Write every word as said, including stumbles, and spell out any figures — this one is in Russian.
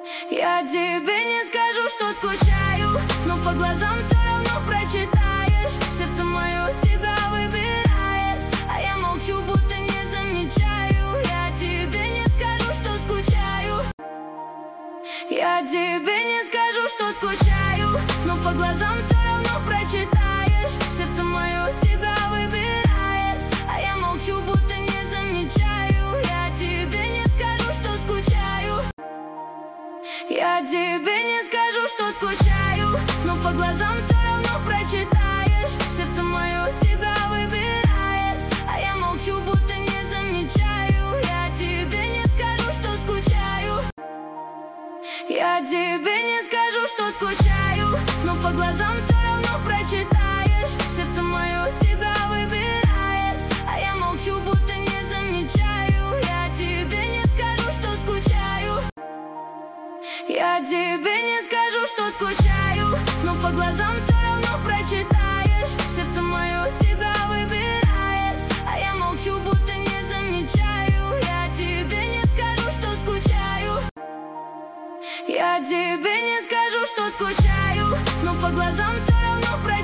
Я тебе не скажу, что скучаю, но по глазам все равно прочитаешь. Сердце мое тебя выбирает, а я молчу, будто не замечаю. Я тебе не скажу, что скучаю. Я тебе не скажу, что скучаю, но по глазам все равно прочитаешь. Сердце мое тебя выбирает, а я молчу, будто не замечаю. Я тебе не скажу, что скучаю. Я тебе не скажу, что скучаю, но по глазам все равно прочитаешь. Сердце мое тебя выбирает, а я молчу, будто не замечаю. Я тебе не скажу, что скучаю. Я тебе не скажу, что скучаю, но по глазам все равно прочитаешь. Сердце мое тебя выбирает, а я молчу, будто не замечаю. Я тебе не скажу, что скучаю. Я тебе не скажу, что скучаю, но по глазам все равно прочитаешь. Сердце мое тебя выбирает, а я молчу, будто не замечаю. Я тебе не скажу, что скучаю. Я тебе не скажу, что скучаю, но по глазам все равно прочитаешь.